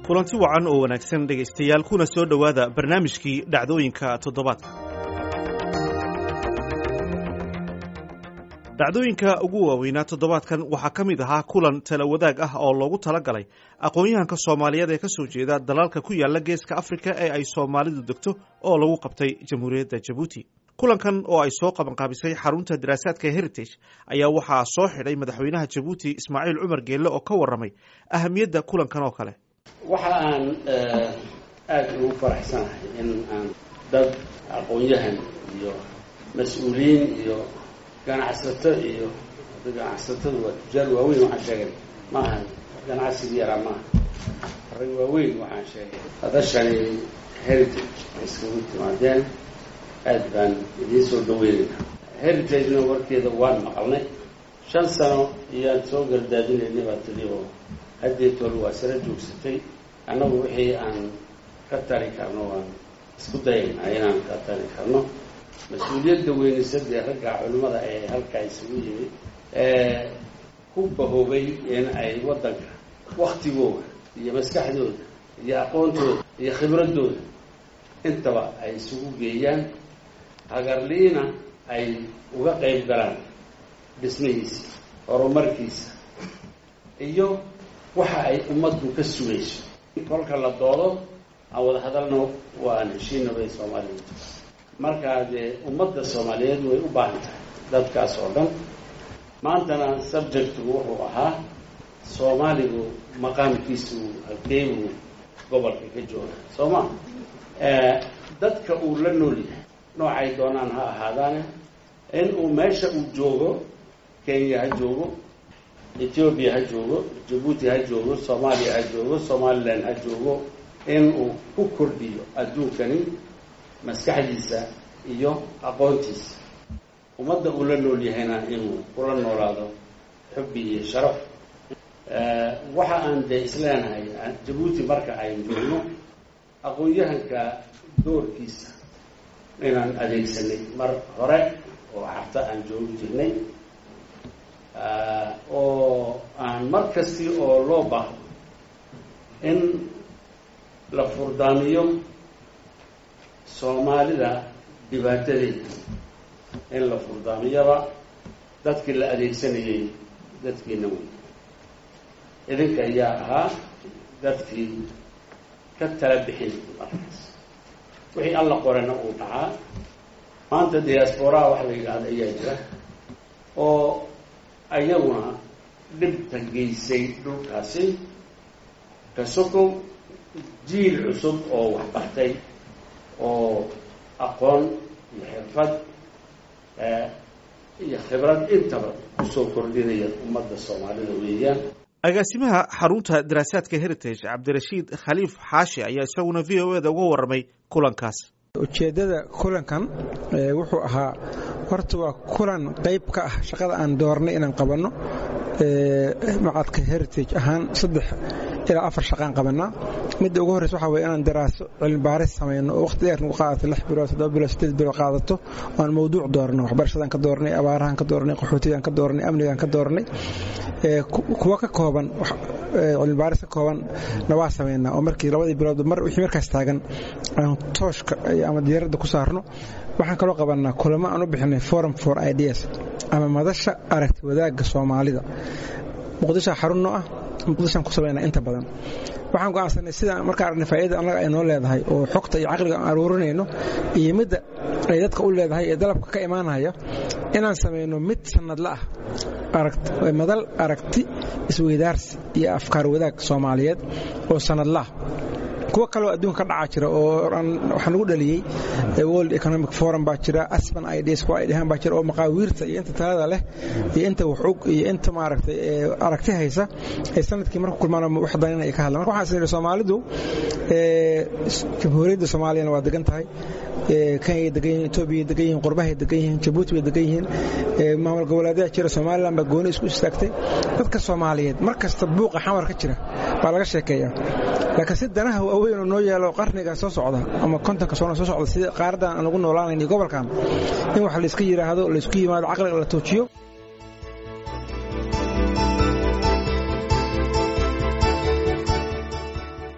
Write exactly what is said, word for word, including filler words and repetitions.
kulanti wacan oo wanaagsan dhegaystayaal kuna soo dhowaada barnaamijkii dhacdooyinka toddobaadka. dhacdooyinka ugu waaweynaa toddobaadkan waxaa ka mid ahaa kulan tala wadaag ah oo loogu talagalay aqoon-yahanka Soomaaliyeed ee ka soo jeeda dalalka ku yaala geeska Afrika ee ay Soomaalidu degto oo lagu qabtay Jamhuuriyadda Djibouti. kulankan oo ay soo qaban qaabisay xarunta daraasaadka Heritage ayaa waxaa soo xidhay madaxweynaha Djibouti Ismaaciil Cumar Geelle oo ka warramay ahamiyadda kulankan oo kale. waxa aan aad ugu faraxsanahay in aan dad aqoon-yahan iyo mas'uuliyiin iyo ganacsato iyo ganacsatada waa tujaar waaweyn waxaan sheegay ma aha ganacsiga yaraa ma aha rag waaweyn waxaan sheegay hadashani Heritage iskugu timaadeen aad baan idiin soo dhaweynayna. Heritage-na warkeeda waan maqalnay shan sano iyaan soo gardaadinaynay baa tiri oo haddeetool waa sara joogsatay annagu wixii aan ka tari karno waan isku dayaynaa inaan ka tari karno. mas-uuliyadda weynisadee ragga culimmada ee halkaa isugu yimid ee ku bahoobay in ay waddanka waktigooda iyo maskaxdooda iyo aqoontooda iyo khibradooda intaba ay isugu geeyaan hagarliina ay uga qayb galaan dhismihiisa horumarkiisa iyo waxa ay ummaddu ka sugayso. kolka la doodo aan wada hadalno waan heshiina bay Soomaaliyeed markaa dee ummadda Soomaaliyeed way u baahan tahay dadkaas oo dhan. maantana subjectku wuxuu ahaa Soomaaligu maqaamkiisu halkeebu gobolka ka jooga Sooma dadka uu la nool yahay noocay doonaan ha ahaadaane in uu meesha uu joogo Kenya ha joogo Ethiopia ha joogo Djibouti ha joogo Soomaaliya ha joogo Somaliland ha joogo in uu ku kordhiyo adduunkani maskaxdiisa iyo aqoontiisa ummadda uu la nool yahayna inuu kula noolaado xubbi iyo sharaf. waxa aan dee isleenahay Djibouti marka ay joogno aqoon-yahanka doorkiisa inaan adeegsanay mar hore oo xafta aan joogi jirnay oo aan mar kasti oo loo baahdo in la furdaamiyo Soomaalida dhibaatadeeda in la furdaamiyaba dadkii la adeegsanayay dadkiina wey idinka ayaa ahaa dadkii ka tala bixin markaas wixii alla qorana uu dhacaa. maanta diasporaa wax la yidhaahdo ayaa jira oo ayaguna dhibta geysay dhulkaasi ka sokow jiil cusub oo wax bartay oo aqoon iyo xirfad iyo khibrad intaba kusoo kordhinaya ummadda Soomaalida weeyaan. agaasimaha xarunta daraasaadka Heritage Cabdirashiid Khaliif Xaashi ayaa isaguna V O A da uga warramay kulankaas. ujeedada kulankan wuxuu ahaa horta waa kulan qayb ka ah shaqada aan doornay inaan qabanno macadka Heritage ahaan saddex ilaa afar shaqaan qabanaa. midda ugu horeysa waxa weeye inaan daraaso cilmi baaris sameeyno oo waqti dheer nagu qaadato lix bilood toddoba bilood siddeed bilood qaadato aan mawduuc doorno waxbarashadan ka doornay abaarahan ka doornay qaxootigan ka doornay amnigan ka doornay kuwa ka kooban cilmi baaris ka kooban nawaa sameynaa oo markii labadii bilood mar wixii markaas taagan aan tooshka ama diiradda ku saarno. waxaan kaloo qabanaa kulamo aan u bixinay forum for ideas ama madasha aragti wadaagga Soomaalida. muqdisho xarunno ah muqdishaan ku sameynaa inta badan. waxaan go'aansanay sida markaa aragna faa'iido annaga ay noo leedahay oo xogta iyo caqliga aan aruurinayno iyo midda ay dadka u leedahay ee dalabka ka imaanaya inaan sameyno mid sanadla ah aragti madal aragti isweydaarsi iyo afkaar wadaag Soomaaliyeed oo sanadla kuwa kale oo adduunka ka dhaca jira oo waxa lagu dhaliyay World Economic Forum baa jira Aspen Ideas kuwa ay dhahan baa jira oo maqaawiirta iyo inta talada leh iyo inta wuxuu iyo inta maaragtay aragti haysa ay sanadkii markuu kulmaan wax danan ay ka hadlaan. marka waxaan sameeyay Soomaalidu ee Jamhuuriyadda Soomaaliya waa degan tahay Kenya degan yihiin Ethiopia degan yihiin qurbaha degan yihiin Djibouti degan yihiin maamul goboleedyada jira Soomaaliland baa gooni isku istaagtay. dadka Soomaaliyeed markasta buuqa xawar ka jira baa laga sheekeeyaa laakiin si danaha waaweyn oo noo yeelo qarniga soo socda ama kontonka soo socda sida qaaradan aan ugu noolaanay gobolkan in wax la iska yiraahdo la isku yimaado caqliga la toojiyo